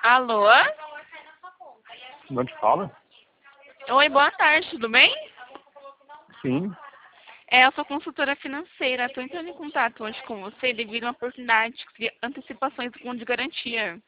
Alô? Onde fala? Oi, boa tarde, tudo bem? Sim. Eu sou consultora financeira. Estou entrando em contato hoje com você devido a uma oportunidade de antecipações do fundo de garantia.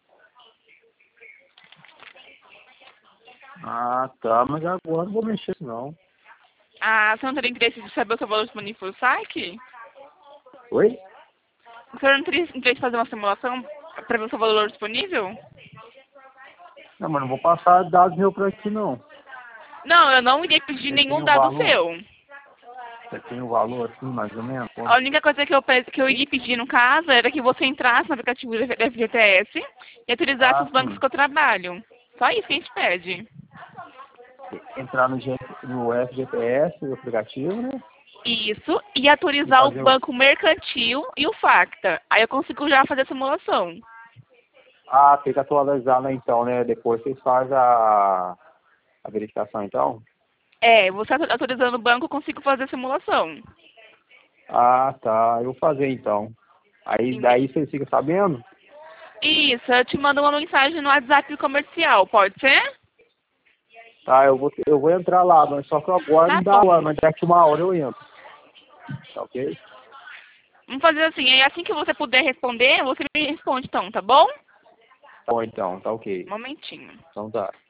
Ah, tá. Mas agora não vou mexer isso, não. Ah, você não teria interesse de saber o seu valor disponível para o saque? Oi? O senhor não teria interesse de fazer uma simulação para ver o seu valor disponível? Não, mas não vou passar dados meus por aqui, não. Não, eu não iria pedir Você nenhum tem o dado valor? seu. Você tem o valor, assim, mais ou menos? A única coisa que eu iria pedir, no caso, era que você entrasse no aplicativo da FGTS e autorizasse Ah, os bancos sim. que eu trabalho. Só isso que a gente pede. Entrar no FGTS, o aplicativo, né? Isso, e E autorizar o fazer o... banco mercantil e o Facta. Aí eu consigo já fazer a simulação. Ah, tem que atualizar, né, então, né? Depois vocês fazem a verificação, então? Você autorizando o banco, eu consigo fazer a simulação. Ah, tá. Eu vou fazer, então. Aí, daí vocês ficam sabendo? Isso, eu te mando uma mensagem no WhatsApp comercial, pode ser? Tá, eu vou entrar lá, mas só que agora Tá não dá bom. lá, mas daqui uma hora eu entro. Tá ok? Vamos fazer assim, aí assim que você puder responder, você me responde então, tá bom? Tá bom, então, tá ok. Um momentinho. Então tá.